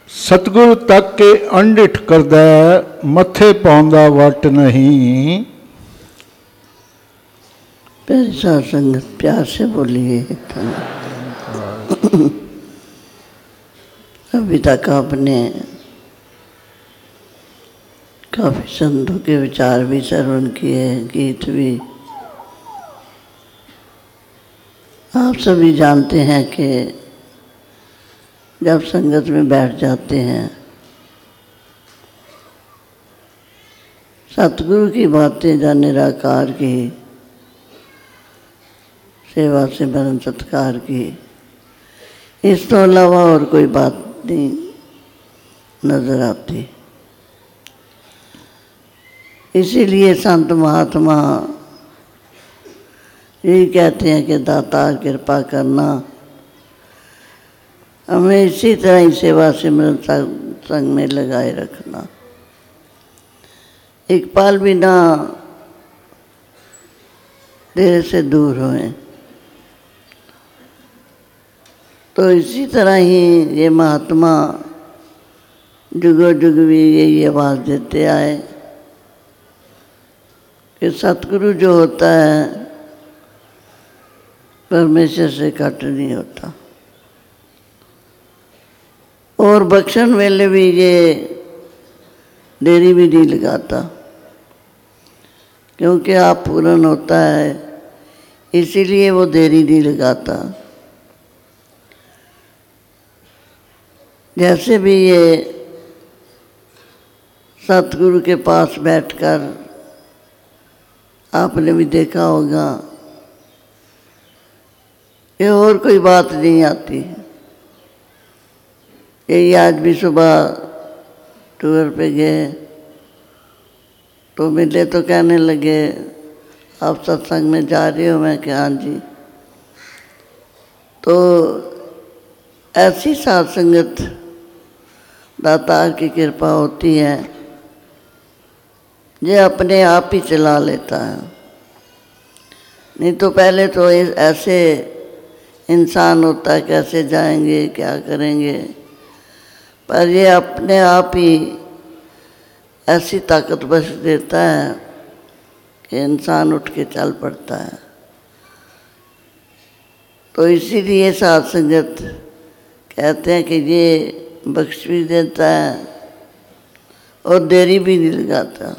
सतगुरु तक के अंडिठ करदा मथे पाउंदा वट नहीं। प्यारी साध संगत, प्यार से बोलिए। अभी तक आपने काफ़ी संतों के विचार भी श्रवण किए, गीत भी। आप सभी जानते हैं कि जब संगत में बैठ जाते हैं, सतगुरु की बातें या निराकार की सेवा सिमरन सत्कार की, इस तो अलावा और कोई बात नहीं नजर आती। इसीलिए संत महात्मा यही कहते हैं कि दातार कृपा करना, हमें इसी तरह ही सेवा सिमरन संग में लगाए रखना, एक पल भी ना तेरे से दूर होए। तो इसी तरह ही ये महात्मा जुगो जुग भी यही आवाज़ देते आए कि सतगुरु जो होता है परमेश्वर से कट नहीं होता। और बख्शन वेले भी ये देरी भी नहीं लगाता, क्योंकि आप पूर्ण होता है, इसीलिए वो देरी नहीं लगाता। जैसे भी ये सतगुरु के पास बैठकर आपने भी देखा होगा कि और कोई बात नहीं आती। यही आज भी सुबह टूर पे गए तो मिले तो कहने लगे आप सत्संग में जा रहे हो? मैं कि हाँ जी। तो ऐसी साध संगत दातार की कृपा होती है, ये अपने आप ही चला लेता है। नहीं तो पहले तो ऐसे इंसान होता है, कैसे जाएंगे क्या करेंगे, पर ये अपने आप ही ऐसी ताकत बख्श देता है कि इंसान उठ के चल पड़ता है। तो इसीलिए साध संगत कहते हैं कि ये बख्श भी देता है और देरी भी नहीं लगाता,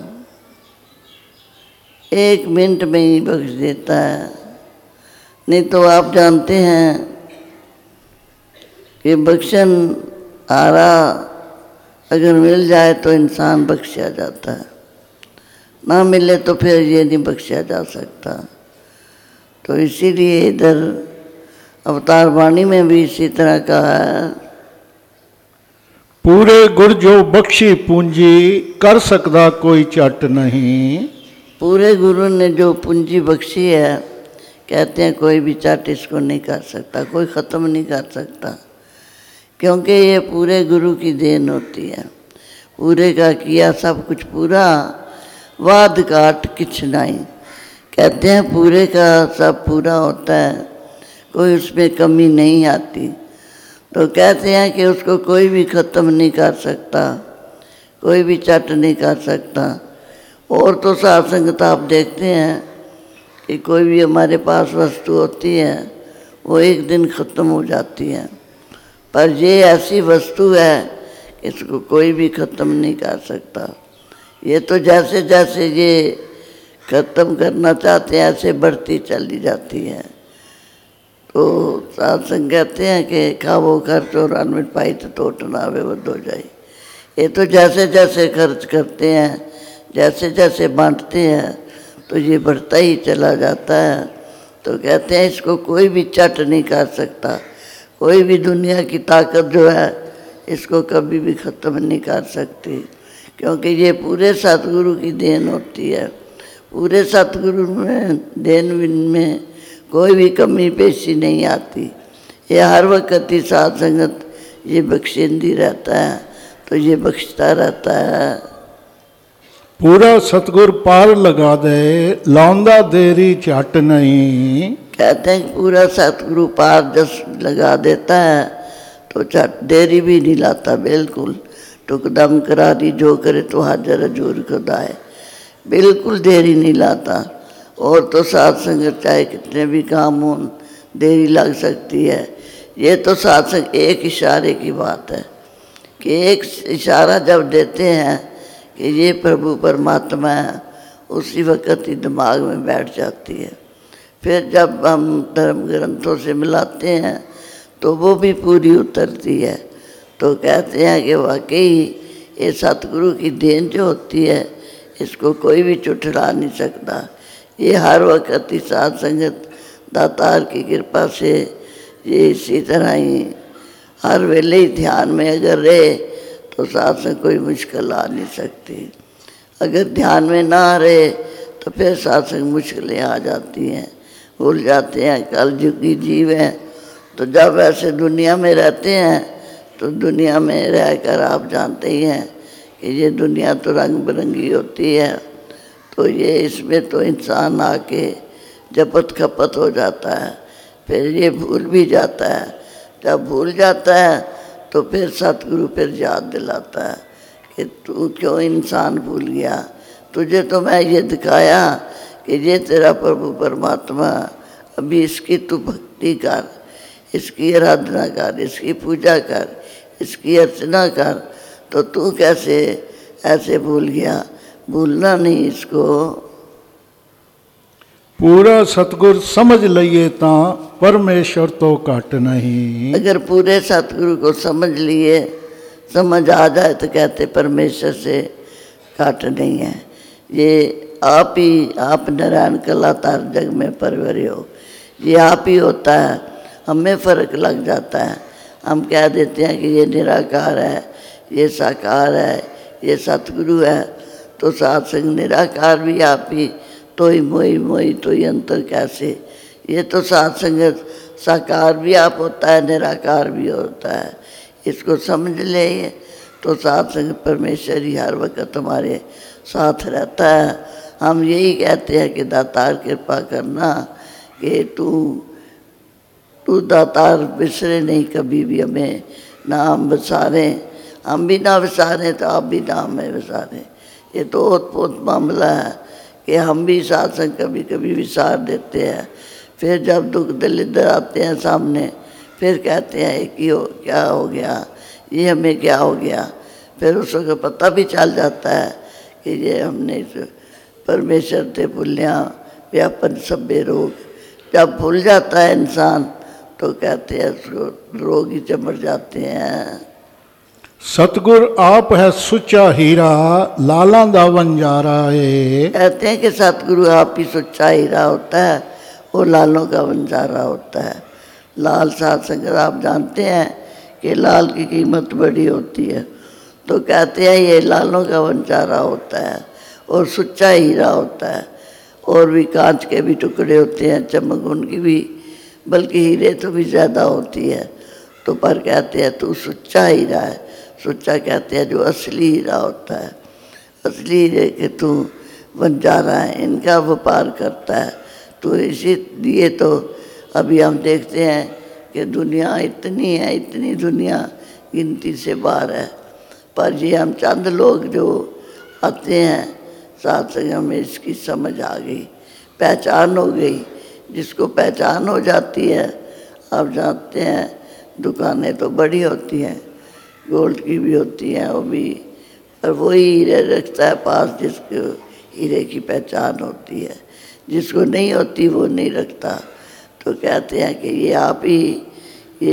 एक मिनट में ही बख्श देता है। नहीं तो आप जानते हैं कि बख्शन आरा अगर मिल जाए तो इंसान बख्शा जाता है, ना मिले तो फिर ये नहीं बख्शा जा सकता। तो इसीलिए इधर अवतार वाणी में भी इसी तरह कहा है, पूरे गुर जो बख्शी पूंजी कर सकता कोई चट नहीं। पूरे गुरु ने जो पूंजी बख्शी है, कहते हैं कोई भी चट इसको नहीं कर सकता, कोई ख़त्म नहीं कर सकता, क्योंकि ये पूरे गुरु की देन होती है। पूरे का किया सब कुछ पूरा, वाद काट किछ नहीं। कहते हैं पूरे का सब पूरा होता है, कोई उसमें कमी नहीं आती। तो कहते हैं कि उसको कोई भी ख़त्म नहीं कर सकता, कोई भी चट नहीं कर सकता। और तो साध संगत आप देखते हैं कि कोई भी हमारे पास वस्तु होती है वो एक दिन ख़त्म हो जाती है, पर ये ऐसी वस्तु है इसको कोई भी ख़त्म नहीं कर सकता। ये तो जैसे जैसे ये ख़त्म करना चाहते हैं ऐसे बढ़ती चली जाती है। तो साध संग कहते हैं कि खावो खर्च और अनमिट पाई तो टोट ना बेबद हो जाए। ये तो जैसे जैसे खर्च करते हैं, जैसे जैसे बांटते हैं, तो ये बढ़ता ही चला जाता है। तो कहते हैं इसको कोई भी चट नहीं कर सकता, कोई भी दुनिया की ताकत जो है इसको कभी भी ख़त्म नहीं कर सकती, क्योंकि ये पूरे सतगुरु की देन होती है। पूरे सतगुरु में देन में कोई भी कमी पेशी नहीं आती। ये हर वक्त ही साध संगत ये बख्शिंदी रहता है, तो ये बख्शता रहता है। पूरा सतगुर पार लगा दे लौंदा देरी झट नहीं। कहते हैं कि पूरा सतगुरु पार जस लगा देता है तो देरी भी नहीं लाता बिल्कुल। टुकदम करारी जो करे तो हाजर हजूर खुदाए, बिल्कुल देरी नहीं लाता। और तो साथ संगत चाहे कितने भी काम हो देरी लग सकती है, ये तो साथ संग एक इशारे की बात है कि एक इशारा जब देते हैं कि ये प्रभु परमात्मा है, उसी वक़्त ही दिमाग में बैठ जाती है। फिर जब हम धर्म ग्रंथों से मिलाते हैं तो वो भी पूरी उतरती है। तो कहते हैं कि वाकई ये सतगुरु की देन जो होती है, इसको कोई भी चुठला नहीं सकता। ये हर वक्त ही साथ संगत दातार की कृपा से ये इसी तरह ही हर वेले ही ध्यान में अगर रहे तो साथ में कोई मुश्किल आ नहीं सकती। अगर ध्यान में ना रहे तो फिर साथ में मुश्किलें आ जाती हैं, भूल जाते हैं कल युगी जीव हैं। तो जब ऐसे दुनिया में रहते हैं तो दुनिया में रहकर आप जानते ही हैं कि ये दुनिया तो रंग बिरंगी होती है। तो ये इसमें तो इंसान आके जपत खपत हो जाता है, फिर ये भूल भी जाता है। जब भूल जाता है तो फिर सतगुरु फिर याद दिलाता है कि तू क्यों इंसान भूल गया, तुझे तो मैं ये दिखाया कि ये तेरा प्रभु परमात्मा, अभी इसकी तू भक्ति कर, इसकी आराधना कर, इसकी पूजा कर, इसकी अर्चना कर। तो तू कैसे ऐसे भूल गया, भूलना नहीं इसको। पूरा सतगुर समझ लइए ता परमेश्वर तो घट नहीं। अगर पूरे सतगुरु को समझ लिए, समझ आ जाए तो कहते परमेश्वर से घट नहीं है। ये आप ही, आप नारायण कलातार जग में परवरे हो, ये आप ही होता है। हमें फ़र्क लग जाता है, हम कह देते हैं कि ये निराकार है, ये साकार है, ये सतगुरु है। तो साथ संग निराकार भी आप ही, तो ही मोई मोई तो ही अंतर कैसे। ये तो साथ संगत साकार भी आप होता है, निराकार भी होता है। इसको समझ ले तो साथ संगत परमेश्वर ही हर वक्त हमारे साथ रहता है। हम यही कहते हैं कि दातार कृपा करना कि तू दातार बिसरे नहीं कभी भी हमें, ना हम विसारें, हम भी ना विसारें तो आप भी ना हमें विसारें। ये तो ओत-पोत मामला है कि हम भी साथ संग कभी कभी विसार देते हैं। फिर जब दुख दलिद्र आते हैं सामने, फिर कहते हैं कि क्या हो गया, ये हमें क्या हो गया। फिर उसको पता भी चल जाता है कि ये हमने परमेश्वर ते भुलिया व्यापन सभ्य रोग। जब भूल जाता है इंसान तो कहते हैं उसको रोग ही चमड़ जाते हैं। सतगुर आप है सुच्चा हीरा लाला दा वंजारा है। कहते हैं कि सतगुरु आप ही सच्चा हीरा होता है, वो लालों का वंजारा होता है। लाल साथ संगत आप जानते हैं कि लाल की कीमत बड़ी होती है। तो कहते हैं ये लालों का वंजारा होता है और सच्चा हीरा होता है। और भी कांच के भी टुकड़े होते हैं, चमक उनकी भी, बल्कि हीरे तो भी ज़्यादा होती है। तो पर कहते हैं तू सच्चा हीरा है। सच्चा कहते हैं जो असली हीरा होता है, असली हीरे के तू वंजारा है, इनका व्यापार करता है। तो इसीलिए तो अभी हम देखते हैं कि दुनिया इतनी है, इतनी दुनिया गिनती से बाहर है। पर ये हम चंद लोग जो आते हैं साथ संग हमें इसकी समझ आ गई, पहचान हो गई। जिसको पहचान हो जाती है, आप जानते हैं दुकानें तो बड़ी होती हैं, गोल्ड की भी होती हैं वो भी, पर वही हीरे रखता है पास जिसको हीरे की पहचान होती है। जिसको नहीं होती वो नहीं रखता। तो कहते हैं कि ये आप ही, ये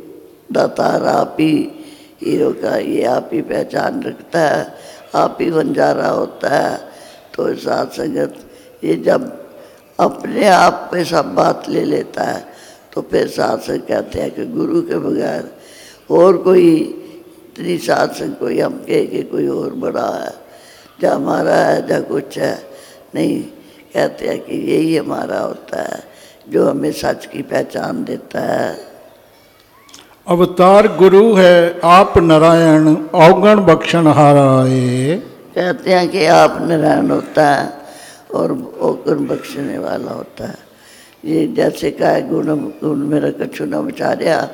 दातार आप ही हीरो का, ये आप ही पहचान रखता है, आप ही वंजारा होता है। तो साथ संगत ये जब अपने आप पे सब बात ले लेता है तो फिर साथ संग कहते हैं कि गुरु के बगैर और कोई इतनी साथ संग कोई हम कहे कि कोई और बड़ा है या हमारा है या कुछ है, नहीं। कहते हैं कि यही हमारा होता है जो हमें सच की पहचान देता है। अवतार गुरु है आप नारायण अवगण बख्शन हारा है। कहते हैं कि आप नारायण होता है और अवगण बख्शने वाला होता है। ये जैसे कहा गुण गुण मेरा कछु न विचार्या,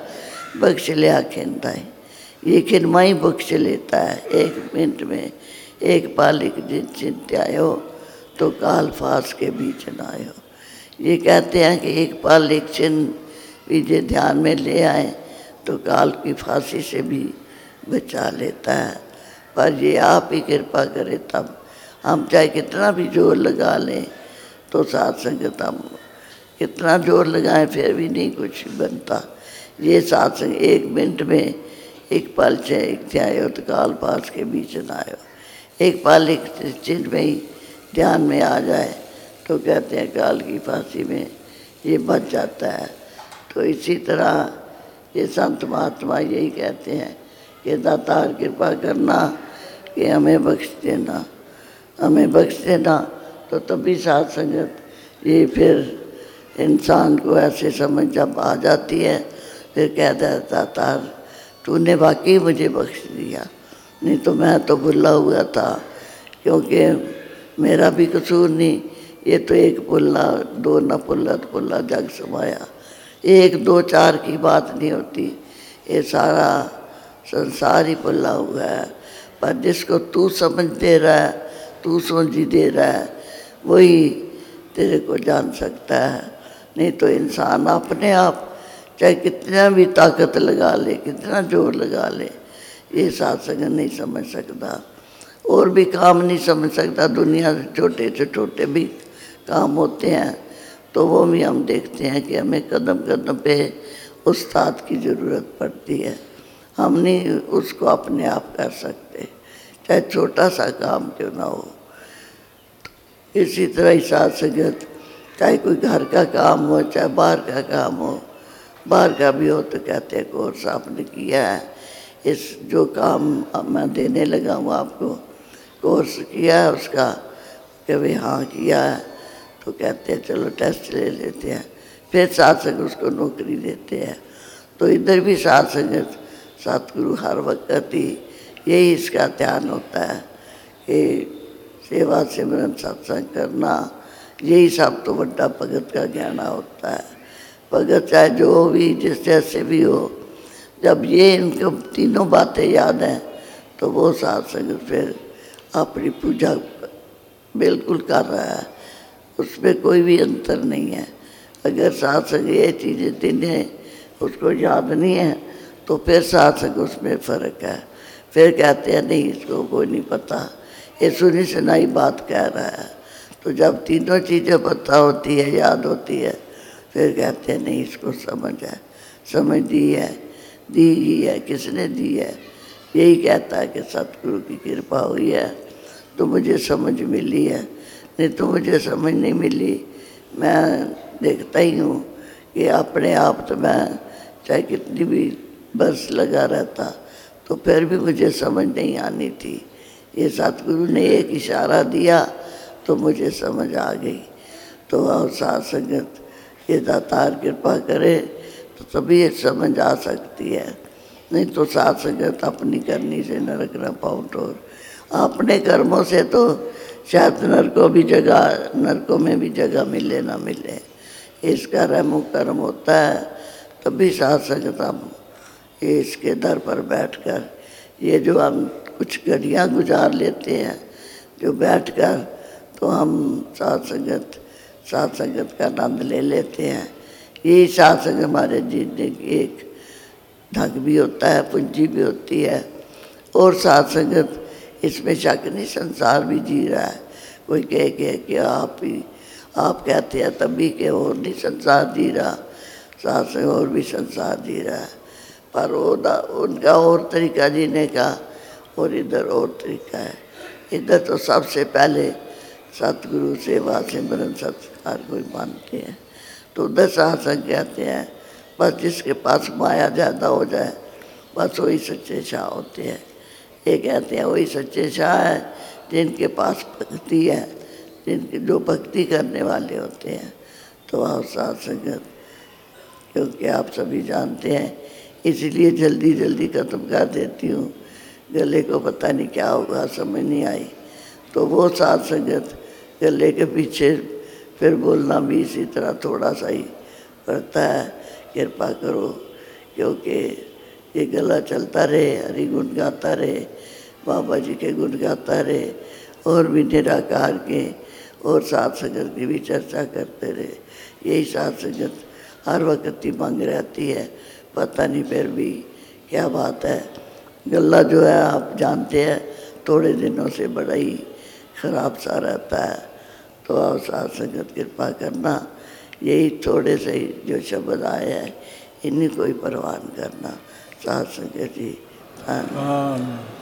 बख्श लिया खिंदाई, ये खिनमाई बख्श लेता है। 1 मिनट में एक पालिक जिन चिंत्यायो, तो काल फास के बीच न आयो। ये कहते हैं कि एक पालिक चिन्ह बीजे ध्यान में ले आए तो काल की फांसी से भी बचा लेता है। पर ये आप ही कृपा करे तब, हम चाहे कितना भी जोर लगा लें तो साथ संगत, हम कितना जोर लगाएं फिर भी नहीं कुछ बनता। ये साथ संग 1 मिनट में एक पल चाहे एक ध्यायो, तो काल पास के बीच न आयो। एक पल एक चिन्ह में ही ध्यान में आ जाए तो कहते हैं काल की फांसी में ये बच जाता है। तो इसी तरह ये संत महात्मा यही कहते हैं कि दातार कृपा करना कि हमें बख्श देना, हमें बख्श देना। तो तभी साथ संगत ये फिर इंसान को ऐसे समझ जब आ जाती है, फिर कहता है दातार तूने वाकई मुझे बख्श दिया, नहीं तो मैं तो भुला हुआ था, क्योंकि मेरा भी कसूर नहीं। ये तो एक पुल्ला दो न पुल्ला तो पुल्ला जग समाया, 1 2 4 की बात नहीं होती, ये सारा संसार ही पुल्ला हुआ है। पर जिसको तू समझ दे रहा है, तू समझी दे रहा है, वही तेरे को जान सकता है। नहीं तो इंसान अपने आप चाहे कितना भी ताकत लगा ले, कितना जोर लगा ले, ये सत्संग नहीं समझ सकता और भी काम नहीं समझ सकता। दुनिया से छोटे से छोटे भी काम होते हैं तो वो भी हम देखते हैं कि हमें कदम कदम पे उस्ताद की ज़रूरत पड़ती है। हम नहीं उसको अपने आप कर सकते, चाहे छोटा सा काम क्यों ना हो। इसी तरह ही साथ संगत, चाहे कोई घर का काम हो चाहे बाहर का काम हो, बाहर का भी हो तो कहते हैं कोर्स आपने किया है, इस जो काम मैं देने लगा हूँ आपको, कोर्स किया है उसका, कि भाई हाँ किया है, तो कहते हैं चलो टेस्ट ले लेते हैं, फिर साथ संग उसको नौकरी देते हैं। तो इधर भी साथ संगत सतगुरु हर वक्त ही यही इसका ध्यान होता है कि सेवा सिमरन सत्संग करना, यही सब तो बड़ा भगत का ज्ञान होता है। भगत चाहे जो भी जिस जैसे भी हो, जब ये इनको तीनों बातें याद हैं तो वो साथ संगत फिर अपनी पूजा बिल्कुल कर रहा है, उसमें कोई भी अंतर नहीं है। अगर साथ संग ये चीज़ें तिन्हें उसको याद नहीं है तो फिर साथ संग उसमें फ़र्क है। फिर कहते हैं नहीं इसको कोई नहीं पता, ये सुनी सुनाई बात कह रहा है। तो जब तीनों चीज़ें पता होती है, याद होती है, फिर कहते हैं नहीं इसको समझ है, समझ दी है, दी ही है, किसने दी है। यही कहता है कि सतगुरु की कृपा हुई है तो मुझे समझ मिली है, नहीं तो मुझे समझ नहीं मिली। मैं देखता ही हूँ कि अपने आप तो मैं चाहे कितनी भी बरस लगा रहता तो फिर भी मुझे समझ नहीं आनी थी। ये सतगुरु ने एक इशारा दिया तो मुझे समझ आ गई। तो और साथ संगत ये दातार कृपा करे तो तभी ये समझ आ सकती है, नहीं तो साथ संगत अपनी करनी से नरक न पाऊँ। तो अपने कर्मों से तो शायद नरकों में भी जगह मिले ना मिले, इसका रहमो कर्म होता है। तभी साथ संगत हम इसके दर पर बैठकर ये जो हम कुछ घड़ियाँ गुजार लेते हैं जो बैठकर, तो हम साथ संगत का आनंद ले लेते हैं। यही साथ संगत हमारे जीने की एक ढंग भी होता है, पूंजी भी होती है। और साथ संगत इसमें शक नहीं, संसार भी जी रहा है। कोई कहे कि आप कहते हैं तभी के और नहीं संसार जी रहा, साथ संग और भी संसार जी रहा है। पर उनका और तरीका जीने का और इधर और तरीका है। इधर तो सबसे पहले सतगुरु सेवा सिमरन सत्कार को मानते हैं, तो उधर साथ संग कहते हैं बस जिसके पास माया ज़्यादा हो जाए बस वही सच्चे शाह होते हैं। ये कहते हैं वही सच्चे शाह हैं जिनके पास भक्ति है, जिनके जो भक्ति करने वाले होते हैं। तो आप साथ संगत, क्योंकि आप सभी जानते हैं इसलिए जल्दी जल्दी ख़त्म कर देती हूँ, गले को पता नहीं क्या होगा, समझ नहीं आई। तो वो साथ संगत गले के पीछे फिर बोलना भी इसी तरह थोड़ा सा ही पड़ता है। कृपा करो क्योंकि ये गला चलता रहे, हरि गुण गाता रहे, बाबा जी के गुण गाता रहे, और भी निराकार के और साथ संगत की भी चर्चा करते रहे। यही साथ संगत हर वक्त ही मांग रहती है, पता नहीं फिर भी क्या बात है। गला जो है आप जानते हैं थोड़े दिनों से बड़ा ही ख़राब सा रहता है, तो आप साथ संगत कृपा करना, यही थोड़े से ही जो शब्द आए हैं इन्हीं को ही परवान करना। साथ संगत जी धन्यवाद।